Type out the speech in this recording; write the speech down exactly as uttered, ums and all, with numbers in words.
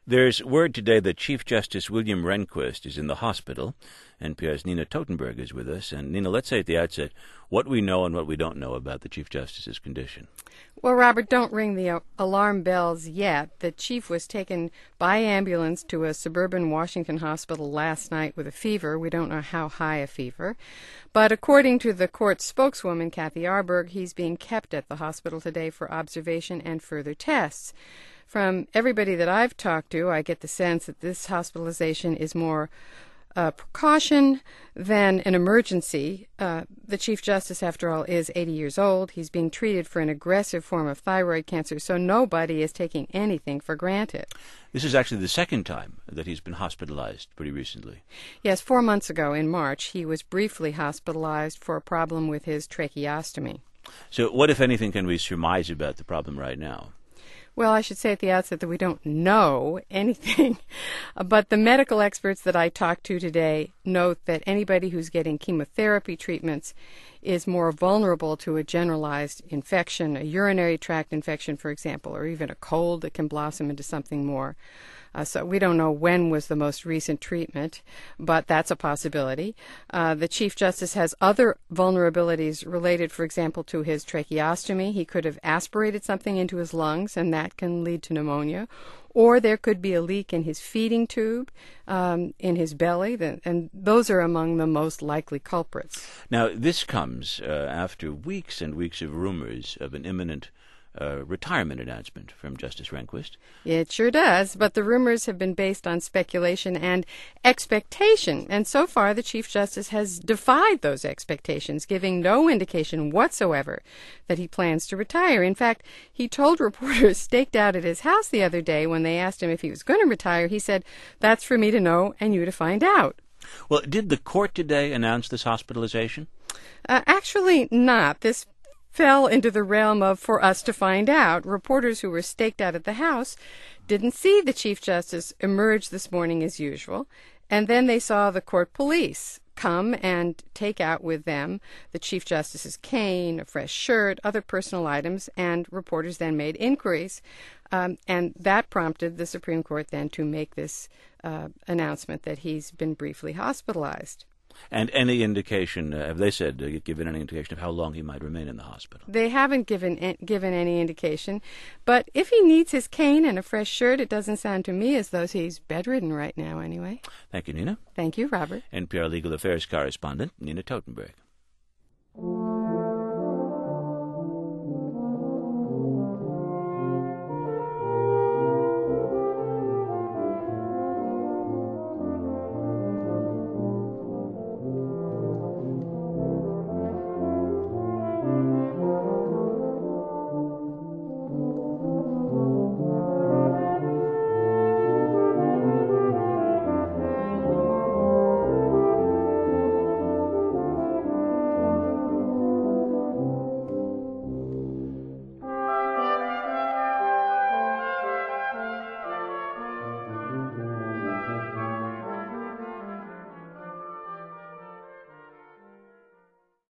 There's word today that Chief Justice William Rehnquist is in the hospital. N P R's Nina Totenberg is with us. And Nina, let's say at the outset what we know and what we don't know about the Chief Justice's condition. Well, Robert, don't ring the alarm bells yet. The chief was taken by ambulance to a suburban Washington hospital last night with a fever. We don't know how high a fever. But according to the court's spokeswoman, Kathy Arberg, he's being kept at the hospital today for observation and further tests. From everybody that I've talked to, I get the sense that this hospitalization is more a precaution than an emergency. Uh, the Chief Justice, after all, is eighty years old. He's being treated for an aggressive form of thyroid cancer, so nobody is taking anything for granted. This is actually the second time that he's been hospitalized pretty recently. Yes, four months ago in March, he was briefly hospitalized for a problem with his tracheostomy. So what, if anything, can we surmise about the problem right now? Well, I should say at the outset that we don't know anything, but the medical experts that I talked to today note that anybody who's getting chemotherapy treatments is more vulnerable to a generalized infection, a urinary tract infection, for example, or even a cold that can blossom into something more. Uh, so we don't know when was the most recent treatment, but that's a possibility. Uh, the Chief Justice has other vulnerabilities related, for example, to his tracheostomy. He could have aspirated something into his lungs, and that can lead to pneumonia. Or there could be a leak in his feeding tube, um, in his belly, and those are among the most likely culprits. Now, this comes uh, after weeks and weeks of rumors of an imminent Uh, retirement announcement from Justice Rehnquist. It sure does, but the rumors have been based on speculation and expectation, and so far the Chief Justice has defied those expectations, giving no indication whatsoever that he plans to retire. In fact, he told reporters staked out at his house the other day when they asked him if he was going to retire, he said, "That's for me to know and you to find out." Well, did the court today announce this hospitalization? Uh, actually not. This fell into the realm of for us to find out. Reporters who were staked out at the house didn't see the Chief Justice emerge this morning as usual, and then they saw the court police come and take out with them the Chief Justice's cane, a fresh shirt, other personal items, and reporters then made inquiries, um, and that prompted the Supreme Court then to make this uh, announcement that he's been briefly hospitalized. And any indication, uh, have they said, uh, given any indication of how long he might remain in the hospital? They haven't given given any indication. But if he needs his cane and a fresh shirt, it doesn't sound to me as though he's bedridden right now anyway. Thank you, Nina. Thank you, Robert. N P R Legal Affairs correspondent Nina Totenberg.